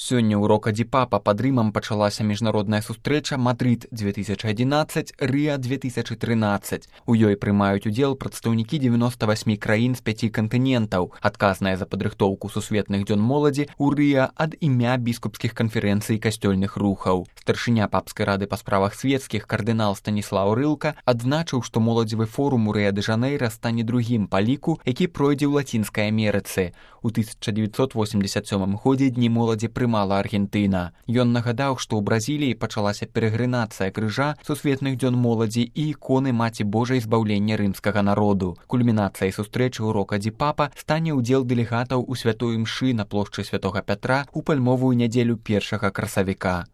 Сёння ў Рока ді Папа пад Рымам пачалася міжнародная сустрэча Мадрид-2011, Рыа-2013. У ёй прымаюць удзел прадстаўнікі 98 краін з 5 кантынентаў, адказныя за падрыхтоўку сусветных дзён моладзі ў Рыа ад імя біскупскіх канферэнцый касцёльных рухаў. Старшыня папскай рады па справах свецкіх кардынал Станіслаў Рылка адзначыў, што моладзевы форум у Рыа-дэ-Жанэйра стане другім па ліку, які пройдзе ў Лацінскай Амерыцы. У 1987 годзе дні моладзі прымала Аргентына. Ён нагадаў, што ў Бразіліі пачалася перагрынацыя крыжа сусветных дзён моладзі і іконы Маці Божай збаўлення рымскага народу. Кульмінацыяй сустрэчы ў Рока ді Папа стане ўдзел дэлегатаў у святой імшы на плошчы Святога Пятра ў пальмовую нядзелю 1 красавіка.